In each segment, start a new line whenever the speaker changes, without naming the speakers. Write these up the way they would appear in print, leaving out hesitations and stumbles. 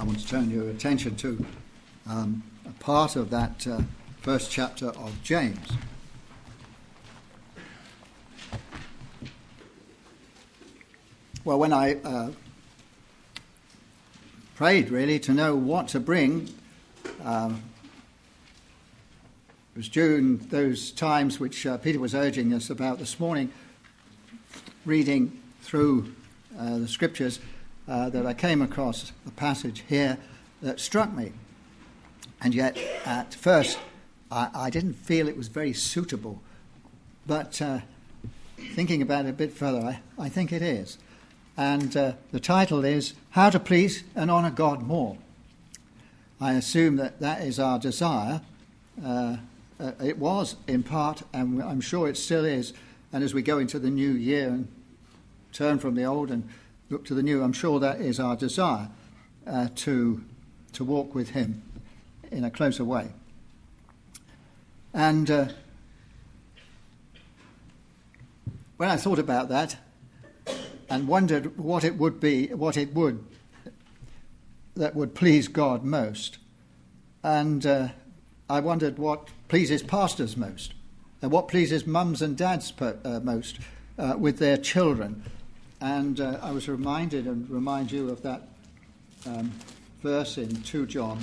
want to turn your attention to a part of that first chapter of James. Well, when I prayed really to know what to bring, it was during those times which Peter was urging us about this morning, reading through the scriptures, that I came across a passage here that struck me. And yet, at first, I didn't feel it was very suitable. But thinking about it a bit further, I think it is. And the title is, How to Please and Honour God More. I assume that is our desire. It was, in part, and I'm sure it still is. And as we go into the new year and turn from the old and look to the new, I'm sure that is our desire, to walk with him in a closer way. And when I thought about that and wondered what it would that would please God most, and I wondered what pleases pastors most, and what pleases mums and dads most with their children. And I was reminded and remind you of that verse in 2 John,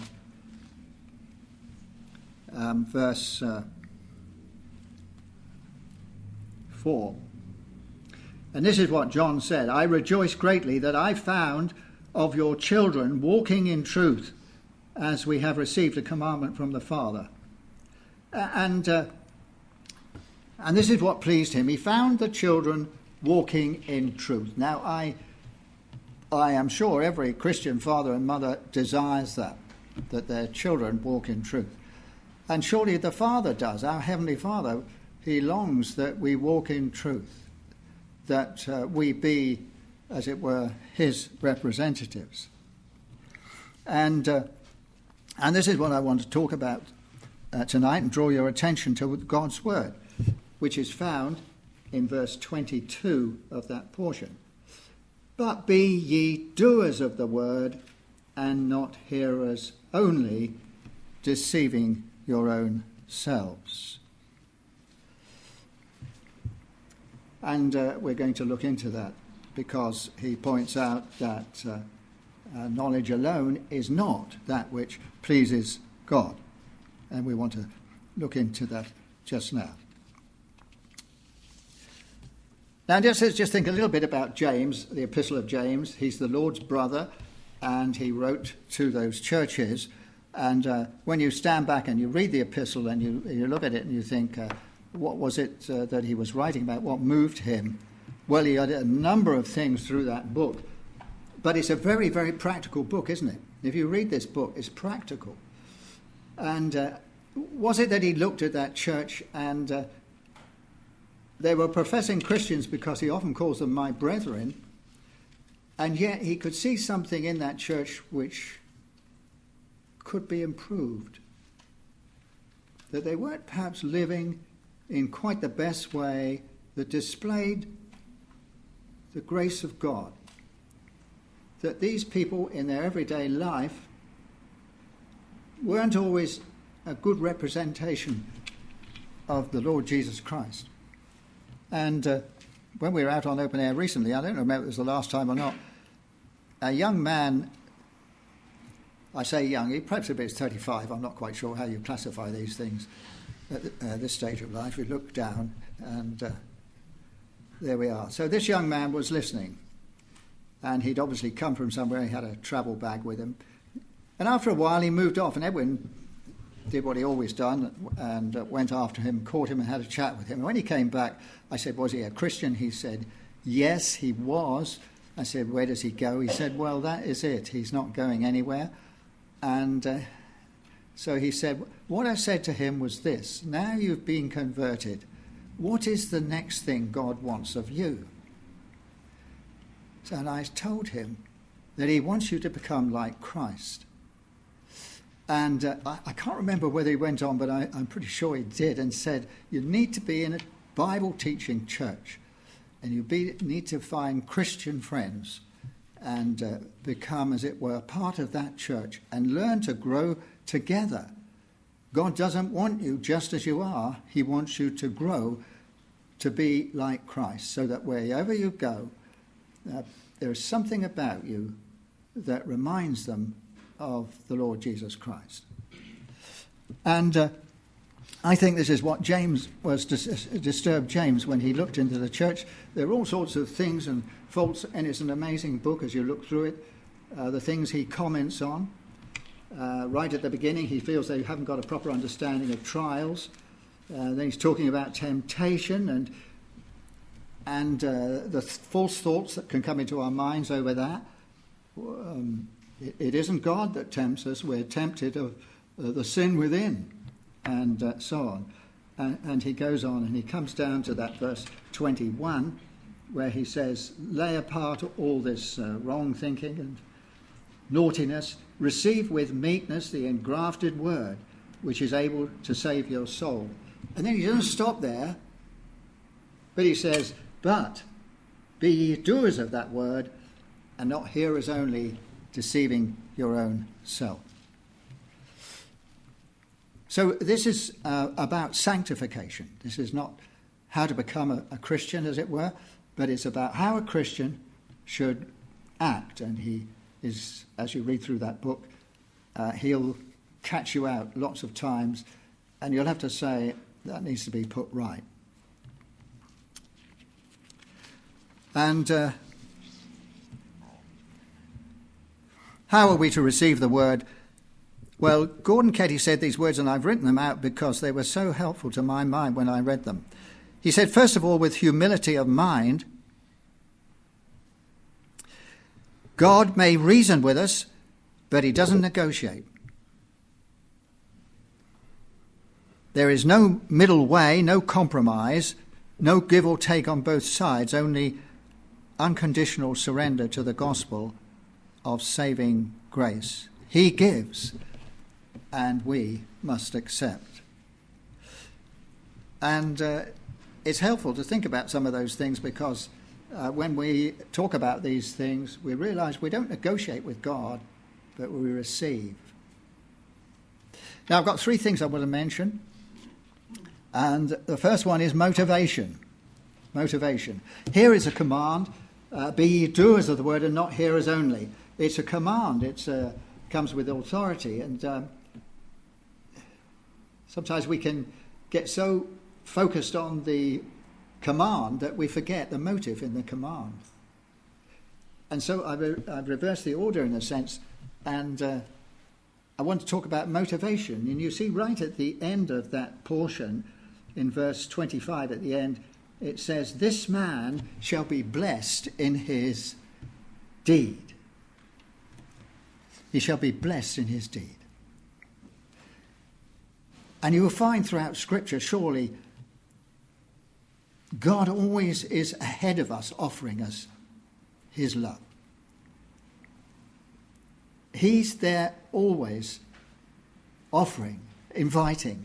verse 4. And this is what John said, I rejoice greatly that I found of your children walking in truth as we have received a commandment from the Father. And this is what pleased him. He found the children walking in truth. Now, I am sure every Christian father and mother desires that their children walk in truth. And surely the Father does, our Heavenly Father. He longs that we walk in truth, that we be, as it were, his representatives. And this is what I want to talk about tonight and draw your attention to God's Word, which is found in verse 22 of that portion. But be ye doers of the word, and not hearers only, deceiving your own selves. And we're going to look into that, because he points out that knowledge alone is not that which pleases God. And we want to look into that just now. Now, just think a little bit about James, the Epistle of James. He's the Lord's brother, and he wrote to those churches. And when you stand back and you read the epistle and you look at it and you think, what was it that he was writing about? What moved him? Well, he had a number of things through that book. But it's a very, very practical book, isn't it? If you read this book, it's practical. And was it that he looked at that church and they were professing Christians, because he often calls them my brethren, and yet he could see something in that church which could be improved, that they weren't perhaps living in quite the best way that displayed the grace of God, that these people in their everyday life weren't always a good representation of the Lord Jesus Christ. And when we were out on open air recently, I don't remember if it was the last time or not, a young man, I say young, he perhaps a bit 35, I'm not quite sure how you classify these things at this stage of life. We looked down and there we are. So this young man was listening, and he'd obviously come from somewhere. He had a travel bag with him. And after a while he moved off, and Edwin did what he always done and went after him, caught him and had a chat with him. And when he came back, I said, was he a Christian? He said, yes, he was. I said, where does he go? He said, well, that is it. He's not going anywhere. And so he said, what I said to him was this: now you've been converted, what is the next thing God wants of you? So, and I told him that he wants you to become like Christ. And I can't remember whether he went on, but I'm pretty sure he did, and said, you need to be in a Bible-teaching church, and you need to find Christian friends, and become, as it were, part of that church and learn to grow together. God doesn't want you just as you are. He wants you to grow to be like Christ, so that wherever you go, there is something about you that reminds them of the Lord Jesus Christ. And I think this is what James was disturbed James when he looked into the church. There are all sorts of things and faults, and it's an amazing book as you look through it. The things he comments on. Right at the beginning, he feels they haven't got a proper understanding of trials. Then he's talking about temptation and the false thoughts that can come into our minds over that. It isn't God that tempts us. We're tempted of the sin within, and so on. And he goes on, and he comes down to that verse 21, where he says, lay apart all this wrong thinking and naughtiness, receive with meekness the engrafted word, which is able to save your soul. And then he doesn't stop there, but he says, but be ye doers of that word, and not hearers only, deceiving your own self. So this is about sanctification. This is not how to become a Christian, as it were, but it's about how a Christian should act. And he is, as you read through that book, he'll catch you out lots of times, and you'll have to say, that needs to be put right. And how are we to receive the word? Well, Gordon Ketty said these words, and I've written them out because they were so helpful to my mind when I read them. He said, first of all, with humility of mind, God may reason with us, but he doesn't negotiate. There is no middle way, no compromise, no give or take on both sides, only unconditional surrender to the gospel of saving grace. He gives, and we must accept. And it's helpful to think about some of those things, because when we talk about these things, we realize we don't negotiate with God, but we receive. Now, I've got three things I want to mention. And the first one is motivation. Motivation. Here is a command, be ye doers of the word and not hearers only. It's a command. It comes with authority. And sometimes we can get so focused on the command that we forget the motive in the command. And so I've reversed the order in a sense, and I want to talk about motivation. And you see right at the end of that portion, in verse 25 at the end, it says, this man shall be blessed in his deed. He shall be blessed in his deed. And you will find throughout Scripture, surely, God always is ahead of us, offering us his love. He's there always offering, inviting.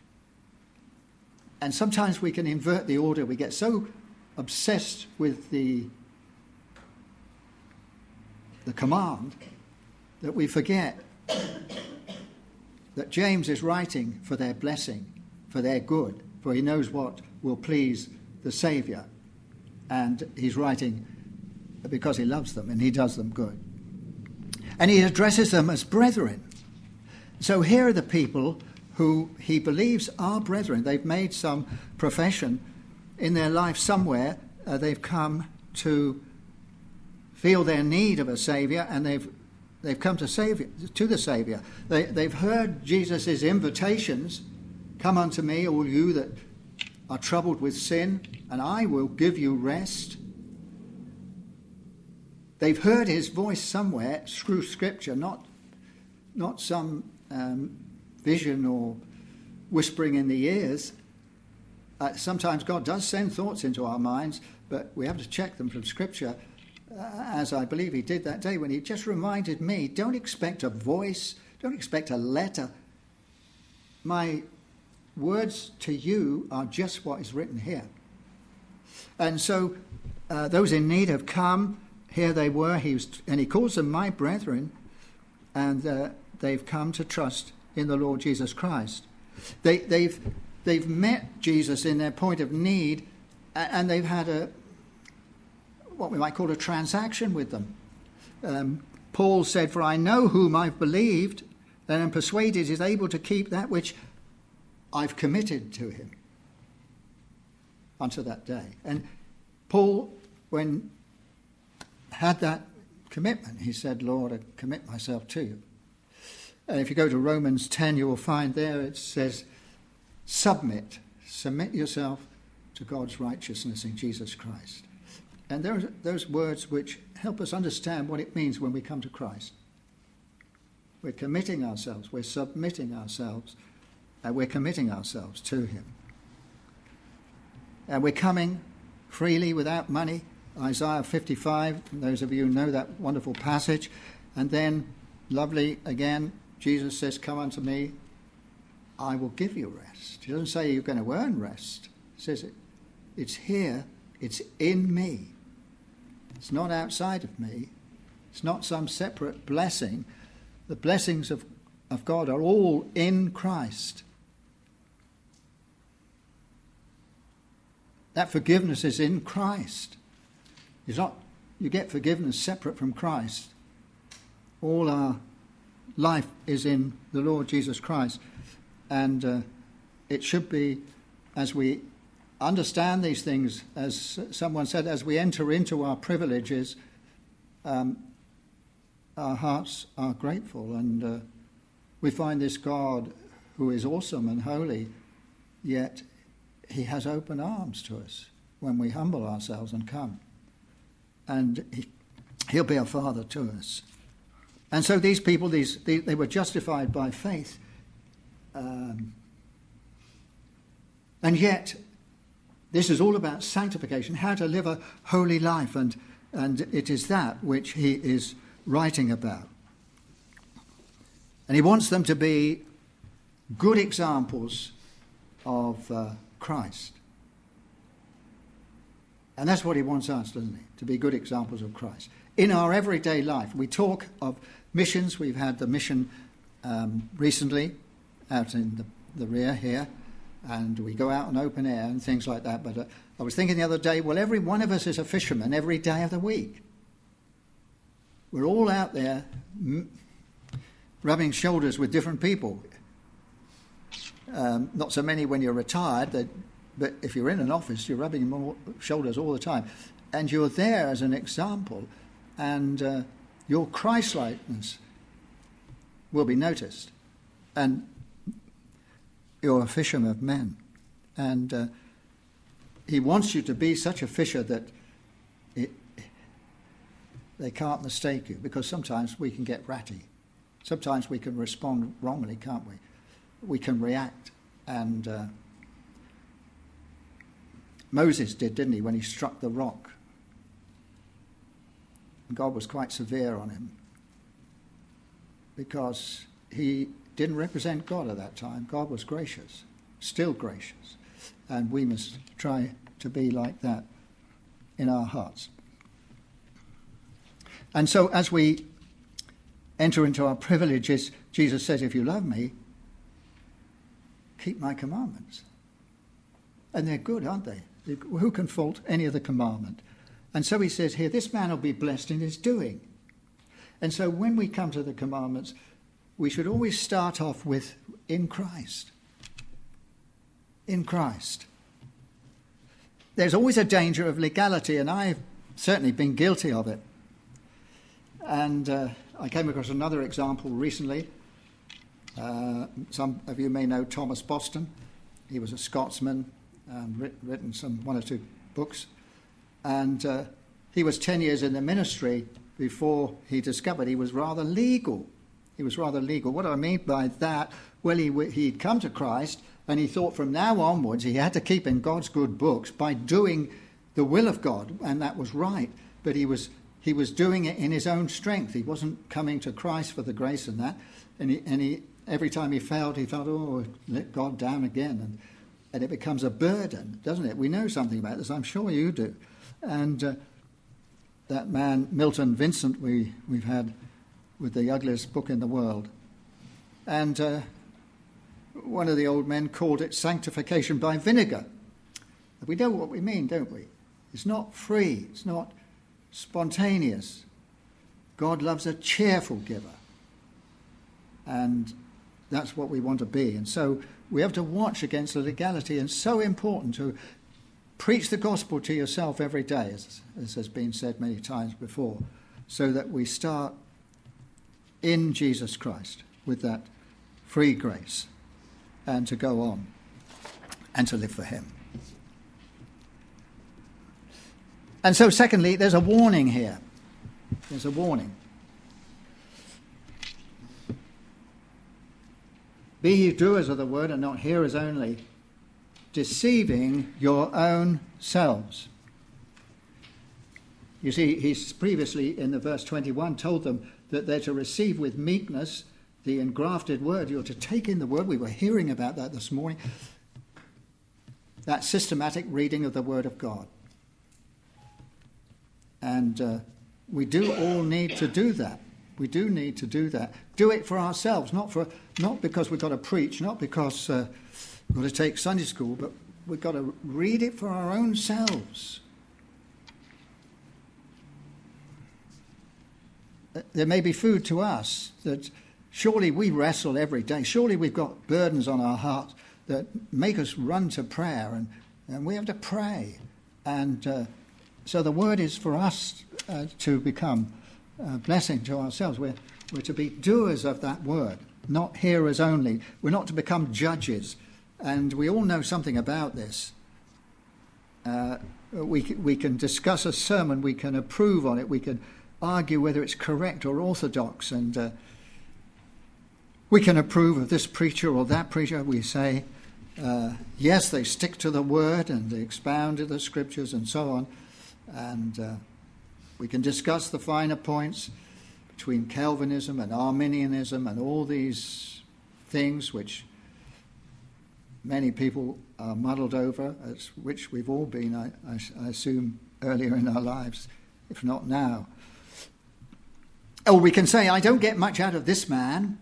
And sometimes we can invert the order. We get so obsessed with the command that we forget that James is writing for their blessing, for their good, for he knows what will please the Saviour. And he's writing because he loves them and he does them good. And he addresses them as brethren. So here are the people who he believes are brethren. They've made some profession in their life somewhere. They've come to feel their need of a Saviour, and they've come to the Saviour. They've heard Jesus' invitations, come unto me, all you that are troubled with sin, and I will give you rest. They've heard his voice somewhere through Scripture, not some vision or whispering in the ears. Sometimes God does send thoughts into our minds, but we have to check them from Scripture, as I believe he did that day when he just reminded me, don't expect a voice, don't expect a letter. My words to you are just what is written here. And so those in need have come, here they were, and he calls them my brethren, and they've come to trust in the Lord Jesus Christ. They've met Jesus in their point of need, and they've had what we might call a transaction with them. Paul said, "For I know whom I've believed, and am persuaded is able to keep that which I've committed to him unto that day." And Paul, when had that commitment, he said, "Lord, I commit myself to you." And if you go to Romans 10, you will find there it says, submit yourself to God's righteousness in Jesus Christ. And there are those words which help us understand what it means when we come to Christ. We're committing ourselves, we're submitting ourselves, and we're committing ourselves to him. And we're coming freely without money. Isaiah 55, those of you who know that wonderful passage. And then, lovely again, Jesus says, "Come unto me, I will give you rest." He doesn't say you're going to earn rest. He says it's here, it's in me. It's not outside of me. It's not some separate blessing. The blessings of God are all in Christ. That forgiveness is in Christ. It's not, you get forgiveness separate from Christ. All our life is in the Lord Jesus Christ. And it should be, as we understand these things, as someone said, as we enter into our privileges, our hearts are grateful, and we find this God who is awesome and holy, yet he has open arms to us when we humble ourselves and come. And he'll be a father to us. And so these people, they were justified by faith. And yet, this is all about sanctification, how to live a holy life, and it is that which he is writing about. And he wants them to be good examples of Christ. And that's what he wants us, doesn't he? To be good examples of Christ. In our everyday life, we talk of missions. We've had the mission recently out in the rear here, and we go out in open air and things like that. But I was thinking the other day, well, every one of us is a fisherman every day of the week. We're all out there rubbing shoulders with different people. Not so many when you're retired, but if you're in an office, you're rubbing shoulders all the time. And you're there as an example, and your Christ-likeness will be noticed. And you're a fisherman of men. And he wants you to be such a fisher that they can't mistake you, because sometimes we can get ratty. Sometimes we can respond wrongly, can't we? We can react. And Moses did, didn't he, when he struck the rock? God was quite severe on him, because he didn't represent God at that time. God was gracious, still gracious, and we must try to be like that in our hearts. And so as we enter into our privileges, Jesus says, if you love me, keep my commandments. And they're good, aren't they? Who can fault any of the commandment? And so he says here, this man will be blessed in his doing. And so when we come to the commandments, we should always start off with in Christ. In Christ. There's always a danger of legality, and I've certainly been guilty of it. And I came across another example recently. Some of you may know Thomas Boston. He was a Scotsman, written one or two books. And he was 10 years in the ministry before he discovered he was rather legal. He was rather legal. What do I mean by that? Well, he'd come to Christ, and he thought from now onwards he had to keep in God's good books by doing the will of God, and that was right. But he was doing it in his own strength. He wasn't coming to Christ for the grace and that. And he every time he failed, he felt, let God down again. And it becomes a burden, doesn't it? We know something about this. I'm sure you do. And that man, Milton Vincent, we've had with The Ugliest Book in the World. And one of the old men called it sanctification by vinegar. We know what we mean, don't we? It's not free. It's not spontaneous. God loves a cheerful giver. And that's what we want to be. And so we have to watch against the legality. And it's so important to preach the gospel to yourself every day, as has been said many times before, so that we start in Jesus Christ with that free grace and to go on and to live for him. And so, secondly, there's a warning here. There's a warning. Be ye doers of the word and not hearers only, deceiving your own selves. You see, he's previously in the verse 21 told them that they're to receive with meekness the engrafted word. You're to take in the word. We were hearing about that this morning. That systematic reading of the word of God. And we do all need to do that. We do need to do that. Do it for ourselves, not because we've got to preach, not because we've got to take Sunday school, but we've got to read it for our own selves. There may be food to us that surely we wrestle every day. Surely we've got burdens on our hearts that make us run to prayer, and we have to pray. And so the word is for us to become a blessing to ourselves. We're to be doers of that word, not hearers only. We're not to become judges. And we all know something about this. We can discuss a sermon, we can approve on it, we can argue whether it's correct or orthodox, and we can approve of this preacher or that preacher. We say, yes, they stick to the word and they expound the scriptures and so on. And we can discuss the finer points between Calvinism and Arminianism and all these things which many people are muddled over, as which we've all been, I assume, earlier in our lives, if not now. Or we can say, I don't get much out of this man.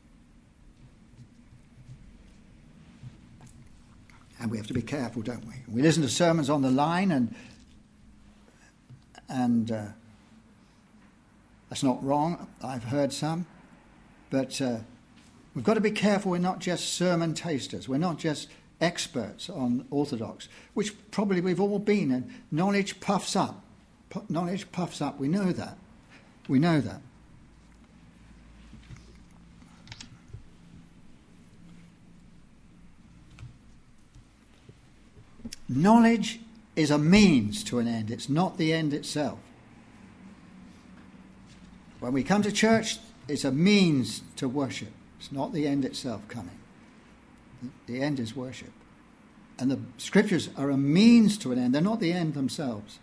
And we have to be careful, don't we? We listen to sermons on the line, and that's not wrong. I've heard some. But we've got to be careful. We're not just sermon tasters. We're not just experts on orthodox, which probably we've all been. And knowledge puffs up. Knowledge puffs up. We know that. We know that. Knowledge is a means to an end. It's not the end itself. When we come to church, it's a means to worship. It's not the end itself coming. The end is worship. And the scriptures are a means to an end. They're not the end themselves.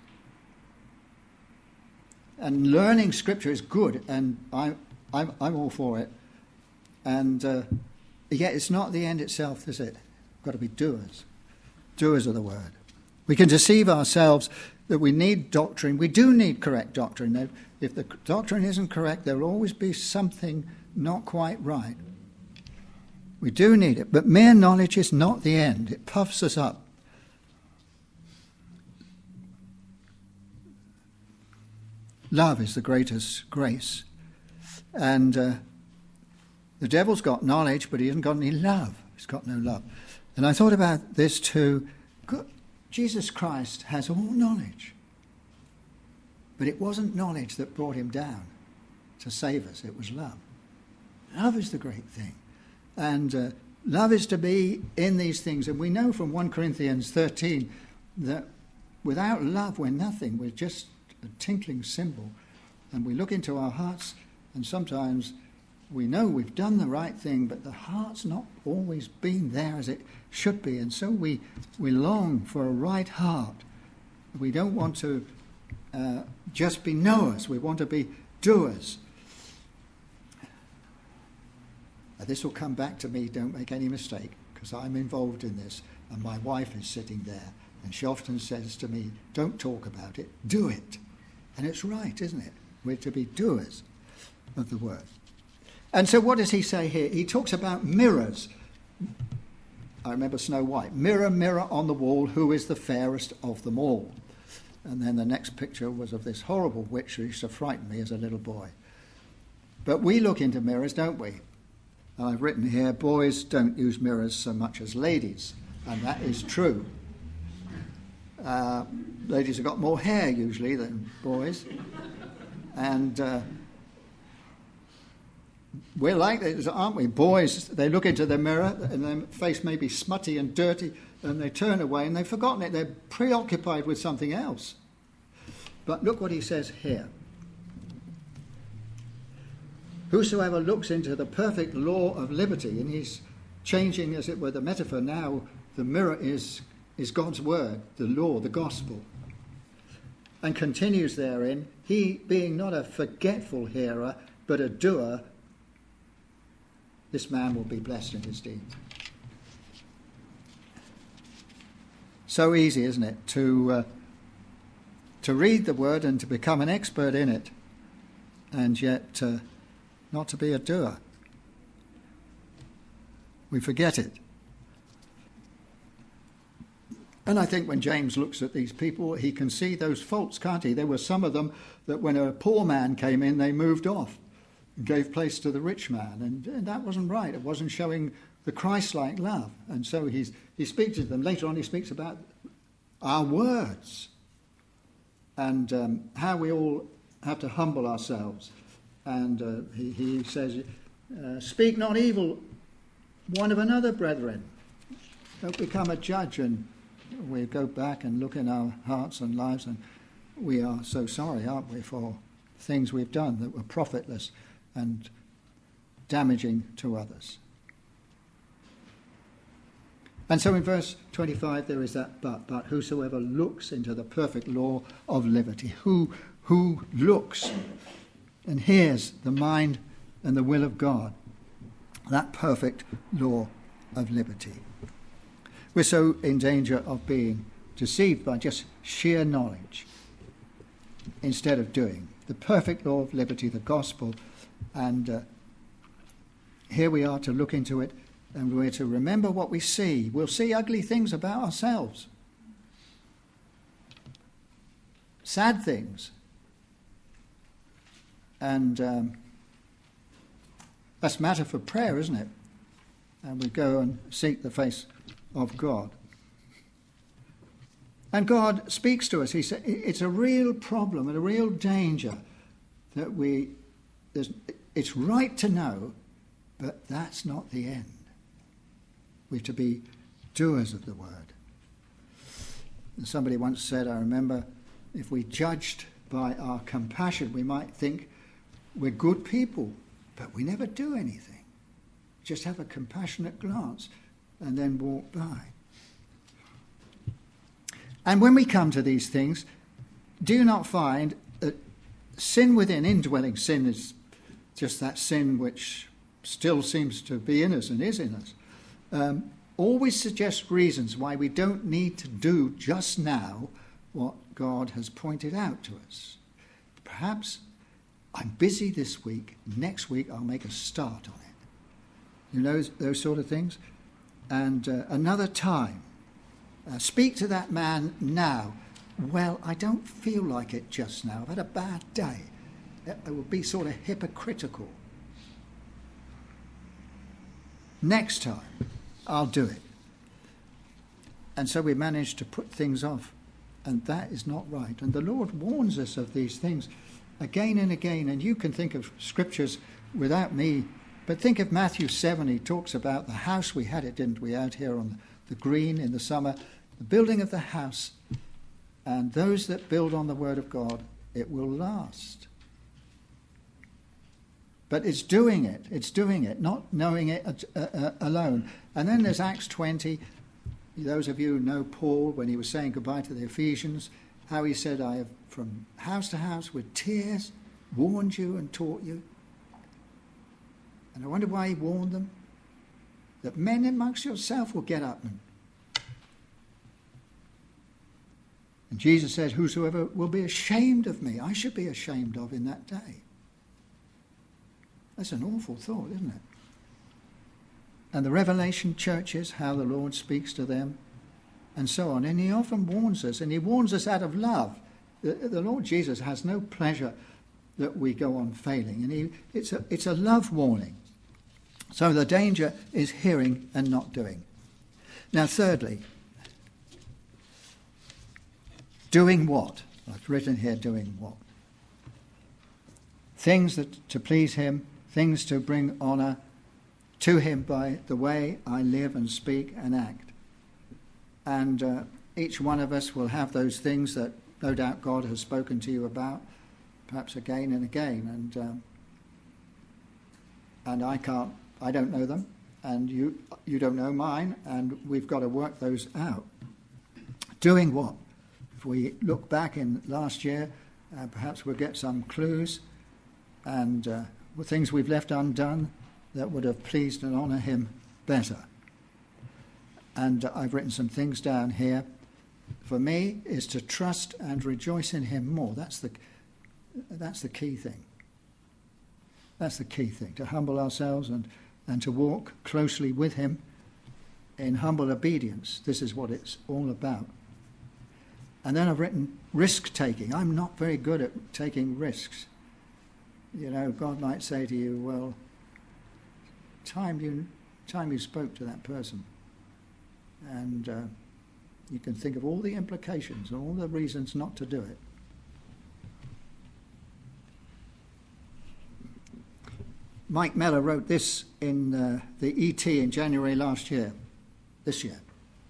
And learning scripture is good, and I'm all for it. And yet it's not the end itself, is it? We've got to be doers. Doers of the word. We can deceive ourselves that we need doctrine. We do need correct doctrine. If the doctrine isn't correct, there will always be something not quite right. We do need it, but mere knowledge is not the end. It puffs us up. Love is the greatest grace. And the devil's got knowledge, but he hasn't got any love. He's got no love. And I thought about this too. Jesus Christ has all knowledge. But it wasn't knowledge that brought him down to save us. It was love. Love is the great thing. And love is to be in these things. And we know from 1 Corinthians 13 that without love we're nothing. We're just a tinkling cymbal. And we look into our hearts, and sometimes we know we've done the right thing, but the heart's not always been there as it should be. And so we long for a right heart. We don't want to just be knowers. We want to be doers. This will come back to me, don't make any mistake, because I'm involved in this, and my wife is sitting there, and she often says to me, don't talk about it, do it. And it's right, isn't it? We're to be doers of the word. And so what does he say here? He talks about mirrors. I remember Snow White. Mirror, mirror on the wall, who is the fairest of them all? And then the next picture was of this horrible witch who used to frighten me as a little boy. But we look into mirrors, don't we? And I've written here, boys don't use mirrors so much as ladies. And that is true. Ladies have got more hair usually than boys. And we're like this, aren't we? Boys, they look into the mirror and their face may be smutty and dirty and they turn away and they've forgotten it. They're preoccupied with something else. But look what he says here. Whosoever looks into the perfect law of liberty, and he's changing, as it were, the metaphor now. The mirror is God's word, the law, the gospel. And continues therein, he being not a forgetful hearer, but a doer, this man will be blessed in his deeds. So easy, isn't it, to read the word and to become an expert in it, and yet not to be a doer. We forget it. And I think when James looks at these people, he can see those faults, can't he? There were some of them that when a poor man came in, they moved off and gave place to the rich man. And that wasn't right. It wasn't showing the Christ-like love. And so he speaks to them. Later on, he speaks about our words and how we all have to humble ourselves. And he says, speak not evil one of another, brethren. Don't become a judge. And we go back and look in our hearts and lives, and we are so sorry, aren't we, for things we've done that were profitless and damaging to others. And so in verse 25 there is that but whosoever looks into the perfect law of liberty, who looks and hears the mind and the will of God, that perfect law of liberty. We're so in danger of being deceived by just sheer knowledge instead of doing. The perfect law of liberty, the gospel, and here we are to look into it, and we're to remember what we see. We'll see ugly things about ourselves. Sad things. And that's matter for prayer, isn't it? And we go and seek the face of God. And God speaks to us. He said it's a real problem and a real danger that it's right to know, but that's not the end. We're to be doers of the word. And somebody once said, I remember, if we judged by our compassion, we might think we're good people, but we never do anything. Just have a compassionate glance and then walk by. And when we come to these things, do not find that sin within, indwelling sin, is just that sin which still seems to be in us and is in us, always suggests reasons why we don't need to do just now what God has pointed out to us. Perhaps I'm busy this week, next week I'll make a start on it. You know, those sort of things. And another time, speak to that man now. Well, I don't feel like it just now. I've had a bad day. It would be sort of hypocritical. Next time, I'll do it. And so we manage to put things off. And that is not right. And the Lord warns us of these things again and again. And you can think of scriptures without me. But think of Matthew 7. He talks about the house. We had it, didn't we, out here on the green in the summer. The building of the house. And those that build on the word of God, it will last. But it's doing it, not knowing it alone. And then there's Acts 20. Those of you who know Paul, when he was saying goodbye to the Ephesians, how he said, I have from house to house with tears warned you and taught you. And I wonder why he warned them. That men amongst yourself will get up and And Jesus said, whosoever will be ashamed of me, I should be ashamed of in that day. That's an awful thought, isn't it? And the Revelation churches, how the Lord speaks to them, and so on. And he often warns us, and he warns us out of love. The Lord Jesus has no pleasure that we go on failing. And it's a love warning. So the danger is hearing and not doing. Now, thirdly, doing what? I've written here, doing what? Things that to please him, things to bring honour to him by the way I live and speak and act. And each one of us will have those things that no doubt God has spoken to you about, perhaps again and again. And I don't know them, and you don't know mine, and we've got to work those out. Doing what? If we look back in last year, perhaps we'll get some clues and things we've left undone that would have pleased and honoured him better. And I've written some things down here. For me, is to trust and rejoice in him more. That's the key thing. That's the key thing, to humble ourselves and to walk closely with him in humble obedience. This is what it's all about. And then I've written risk-taking. I'm not very good at taking risks. You know, God might say to you, well, time you spoke to that person. And you can think of all the implications and all the reasons not to do it. Mike Mellor wrote this in the ET in January this year.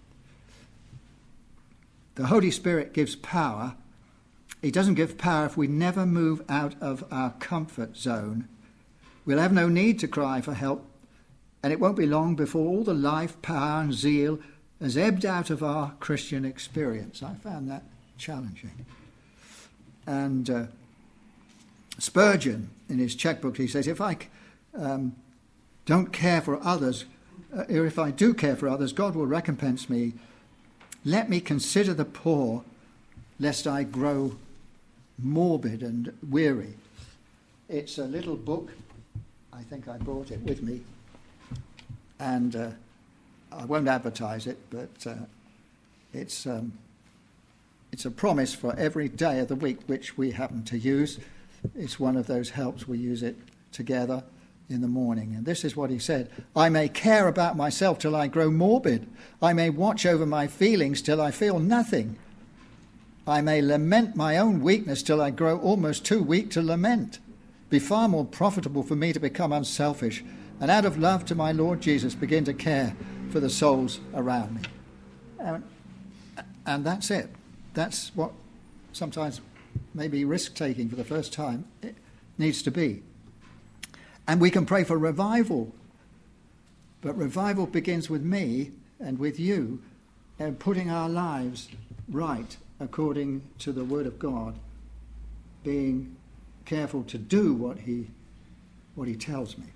The Holy Spirit gives power. He doesn't give power if we never move out of our comfort zone. We'll have no need to cry for help, and it won't be long before all the life, power and zeal has ebbed out of our Christian experience. I found that challenging. And Spurgeon, in his checkbook, he says, if I don't care for others, or if I do care for others, God will recompense me. Let me consider the poor, lest I grow morbid and weary. It's a little book. I think I brought it with me. And I won't advertise it, but it's a promise for every day of the week which we happen to use. It's one of those helps. We use it together in the morning. And this is what he said: I may care about myself till I grow morbid. I may watch over my feelings till I feel nothing. I may lament my own weakness till I grow almost too weak to lament. Be far more profitable for me to become unselfish, and out of love to my Lord Jesus begin to care for the souls around me. And that's it. That's what sometimes maybe risk-taking for the first time it needs to be. And we can pray for revival, but revival begins with me and with you, and putting our lives right according to the Word of God, being careful to do what he tells me.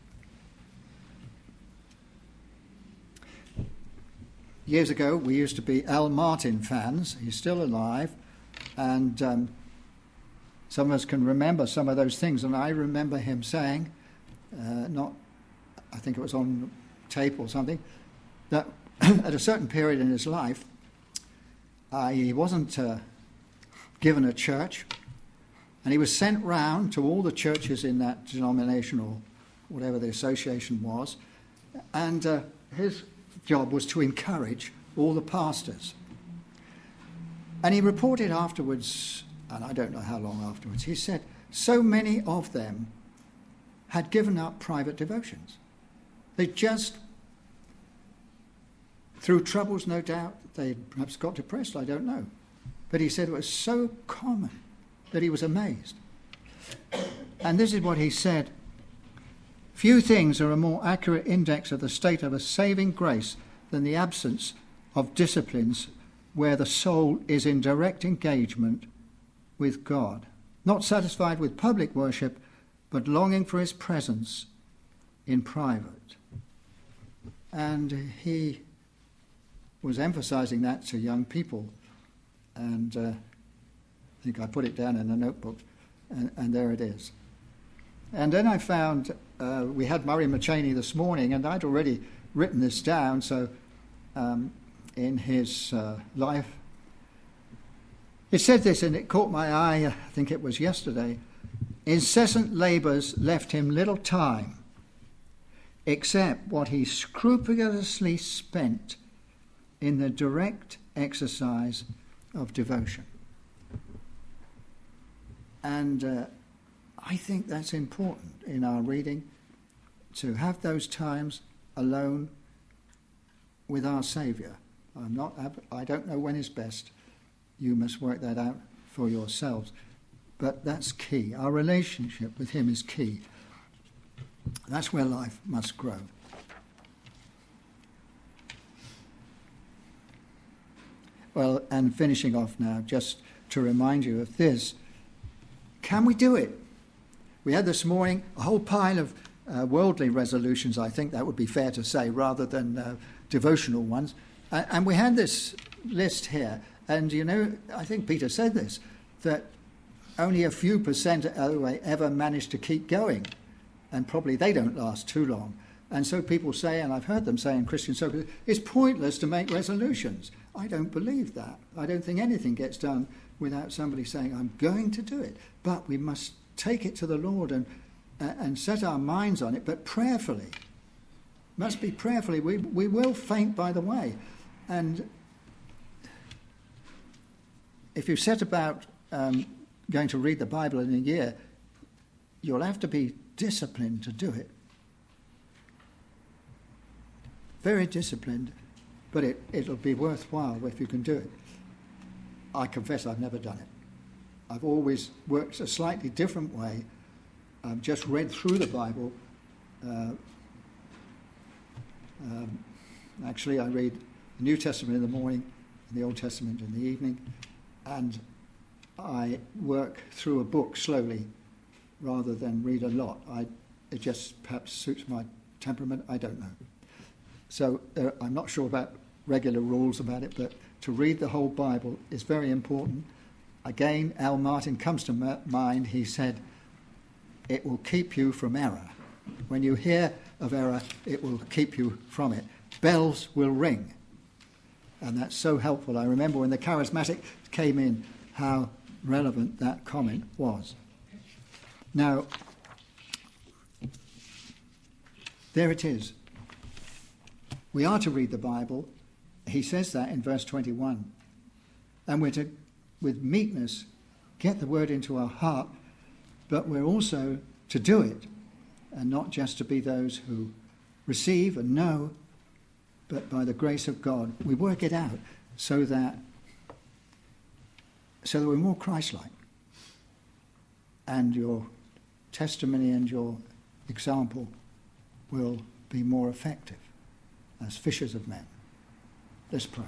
Years ago, we used to be Al Martin fans. He's still alive, and some of us can remember some of those things. And I remember him saying, I think it was on tape or something, that at a certain period in his life, he wasn't given a church, and he was sent round to all the churches in that denomination or whatever the association was, and his job was to encourage all the pastors. And he reported afterwards, and I don't know how long afterwards, he said so many of them had given up private devotions. They just, through troubles no doubt, they perhaps got depressed, I don't know. But he said it was so common that he was amazed. And this is what he said: few things are a more accurate index of the state of a saving grace than the absence of disciplines where the soul is in direct engagement with God, not satisfied with public worship, but longing for his presence in private. And he was emphasizing that to young people. And think I put it down in a notebook, and there it is. And then I found we had Murray McChaney this morning, and I'd already written this down, so in his life. It said this, and it caught my eye, I think it was yesterday. Incessant labours left him little time, except what he scrupulously spent in the direct exercise of devotion. And I think that's important in our reading, to have those times alone with our Saviour. I don't know when is best. You must work that out for yourselves. But that's key. Our relationship with him is key. That's where life must grow. Well, and finishing off now, just to remind you of this, can we do it? We had this morning a whole pile of worldly resolutions, I think that would be fair to say, rather than devotional ones. And we had this list here. And, you know, I think Peter said this, that only a few percent ever manage to keep going. And probably they don't last too long. And so people say, and I've heard them say in Christian circles, it's pointless to make resolutions. I don't believe that. I don't think anything gets done without somebody saying, I'm going to do it. But we must take it to the Lord and set our minds on it, but prayerfully. Must be prayerfully. We will faint by the way. And if you set about going to read the Bible in a year, you'll have to be disciplined to do it. Very disciplined, but it'll be worthwhile if you can do it. I confess I've never done it. I've always worked a slightly different way. I've just read through the Bible. Actually, I read the New Testament in the morning and the Old Testament in the evening, and I work through a book slowly rather than read a lot. It just perhaps suits my temperament. I don't know. So I'm not sure about regular rules about it, but to read the whole Bible is very important. Again, Al Martin comes to mind. He said, it will keep you from error. When you hear of error, it will keep you from it. Bells will ring. And that's so helpful. I remember when the charismatic came in, how relevant that comment was. Now, there it is. We are to read the Bible. He says that in verse 21. And we're to, with meekness, get the word into our heart, but we're also to do it, and not just to be those who receive and know, but by the grace of God, we work it out so that we're more Christ-like. And your testimony and your example will be more effective as fishers of men. Let's pray.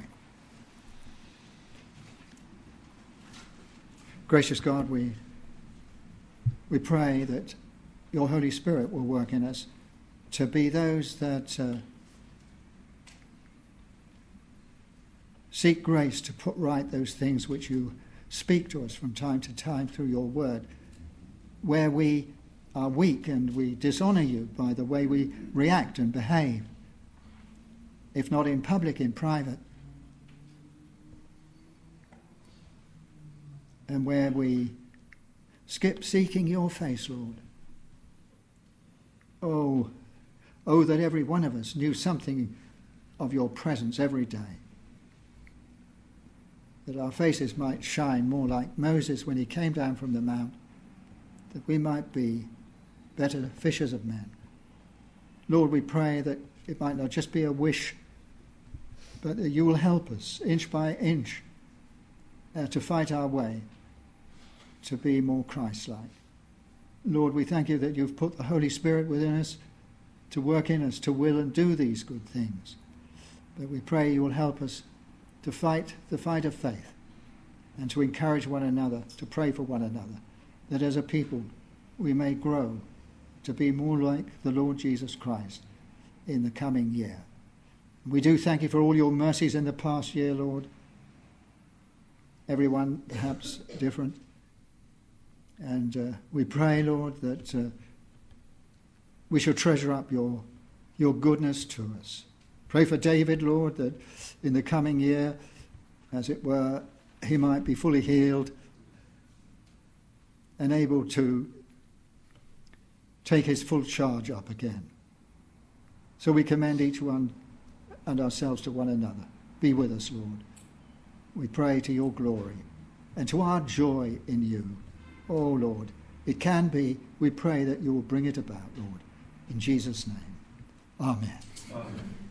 Gracious God, we pray that your Holy Spirit will work in us to be those that seek grace to put right those things which you speak to us from time to time through your word, where we are weak and we dishonour you by the way we react and behave, if not in public, in private, and where we skip seeking your face, Lord. Oh, that every one of us knew something of your presence every day, that our faces might shine more like Moses when he came down from the mount, that we might be better fishers of men. Lord, we pray that it might not just be a wish, but that you will help us inch by inch to fight our way to be more Christ-like. Lord, we thank you that you've put the Holy Spirit within us to work in us, to will and do these good things. But we pray you will help us to fight the fight of faith and to encourage one another, to pray for one another, that as a people we may grow to be more like the Lord Jesus Christ in the coming year. We do thank you for all your mercies in the past year, Lord. Everyone perhaps different, And we pray, Lord, that we shall treasure up your goodness to us. Pray for David, Lord, that in the coming year, as it were, he might be fully healed and able to take his full charge up again. So we commend each one and ourselves to one another. Be with us, Lord. We pray to your glory and to our joy in you. Oh, Lord, it can be. We pray that you will bring it about, Lord. In Jesus' name. Amen.
Amen.